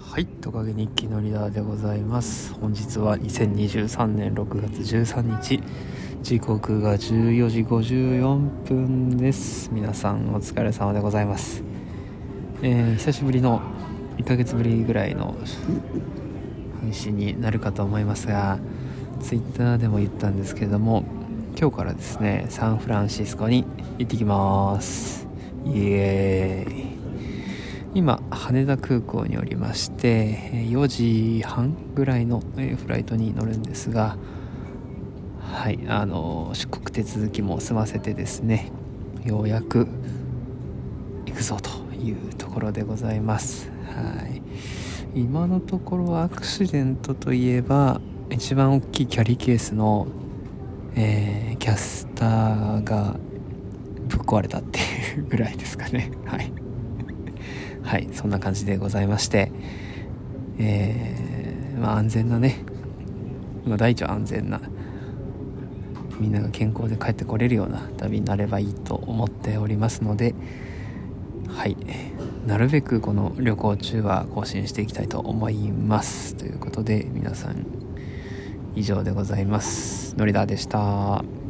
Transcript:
はい、トカゲ日記のリーダーでございます。本日は2023年6月13日、時刻が14時54分です。皆さんお疲れ様でございます。久しぶりの1ヶ月ぶりぐらいの配信になるかと思いますが、ツイッターでも言ったんですけれども、今日からですね、サンフランシスコに行ってきます。イエーイ。今羽田空港におりまして、4時半ぐらいのフライトに乗るんですが、はい、出国手続きも済ませてですね、ようやく行くぞというところでございます。はい、今のところアクシデントといえば一番大きいキャリーケースの、キャスターがぶっ壊れたっていうぐらいですかね。はい、そんな感じでございまして、安全なね、第一は安全な、みんなが健康で帰ってこれるような旅になればいいと思っておりますので、はい、なるべくこの旅行中は更新していきたいと思います。ということで皆さん以上でございます。のりだでした。